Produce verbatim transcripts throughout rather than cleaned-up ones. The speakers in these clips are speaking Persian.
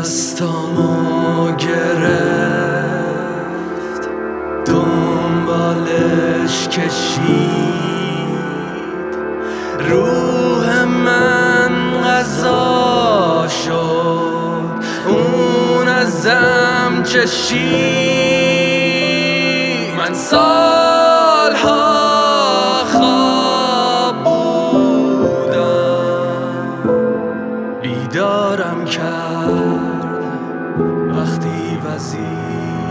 دستامو گرفت، دنبالش کشید، روح من غذا شد، اون ازم چشید. من سالها خواب بودم، بیدارم کرد وقتی وزید.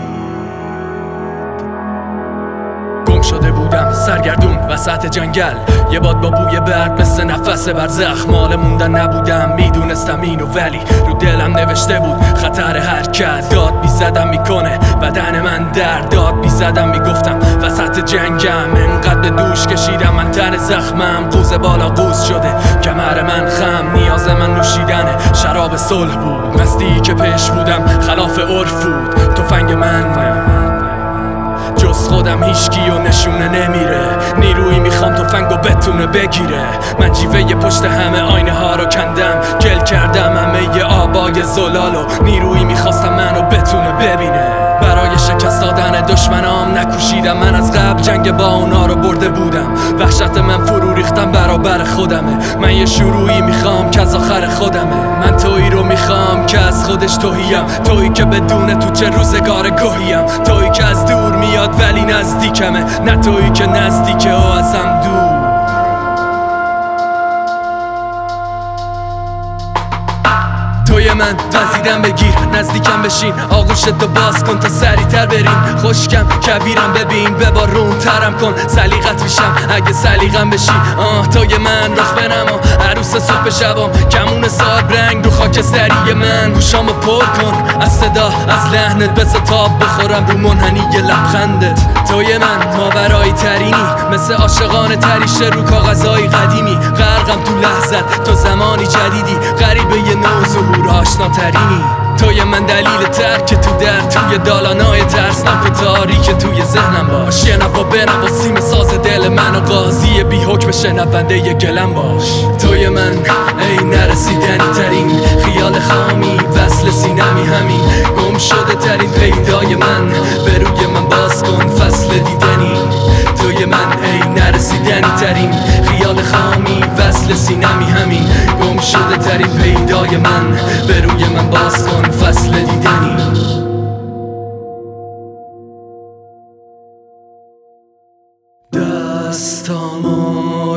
گم شده بودم سرگردون وسط جنگل، یه باد با بوی برگ مثل نفس بر زخمال موندن نبودم. میدونستم اینو ولی رو دلم نوشته بود خطر حرکت. داد بی زدم میکنه بدن من درد، داد بی زدم میگفتم وسط جنگم. انقدر به دوش کشیدم من تن زخمم، قوز بالا قوز شده کمر من خم. نیاز من نوشیدن شراب صلح بود، مستی که پیش بودم خلاف عرف بود. تفنگ من جز خودم هیچکی و نشونه نمیره، نیرویی میخوام تفنگو بتونه بگیره. من جیوه پشت همه آینه ها رو کندم، گل کردم همه ی آبای زلالو. نیرویی میخواستم منو بتونه ببینه، برای شکست دادن دشمنام نکوشیدم. من از قبل جنگ با اونا رو برده بودم، وحشت من فرو ریختم برابر خودمه. من یه شروعی میخوام که از آخر خودمه، من تویی رو میخوام که از خودش توهیم، تویی که بدون تو چه روزگار گوهیم، تویی که از دور میاد ولی نزدیکمه، نه تویی که نزدیکه و ازم دور. توی من وزیدم بگیر نزدیکم بشین، آغوشتو باز کن تا سریعتر بریم. خشکم کبیرم ببین ببارون ترم کن، سلیقت میشم اگه سلیقم بشی. آه توی من رخ بنما عروس صبح شبام، کمون ساب رنگ رو خاکستری من. گوشامو پر کن از صدا از لحنت، بس تاب بخورم رو منحنی لبخندت. توی من ماورایی ترینی، مثل عاشقان تریشه رو کاغذهای قدیمی. غرقم تو لحظت تو زمانی جدیدی، غریبه یه نوع ظهور آشناترینی. توی من دلیل ترک تو در توی دالانای ترسناک و تاریک توی ذهنم باش. یه نوا بنوا سیم ساز دل من و قاضی بی حکم شنونده ی گلم باش. توی من ای نرسیدنی ترین خیال خامی، وصل سینمی همین گم شده ترین پیدای من. به روی من باز کن فصل دیدنی، توی من ای نرسیدنی ترین خیال خامی، وصل سینمی همین گم شده ترین پیدای من. به روی من باز کن فصل دیدنی. دستامو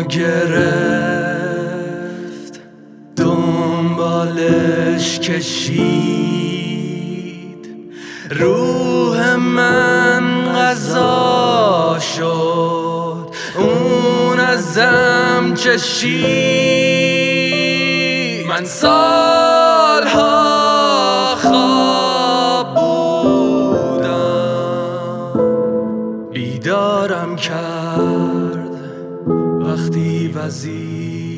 گرفت، دنبالش کشید، روح من غذا شد، اون ازم چشید. من سالها خواب بودم، بیدارم کرد وقتی وزید.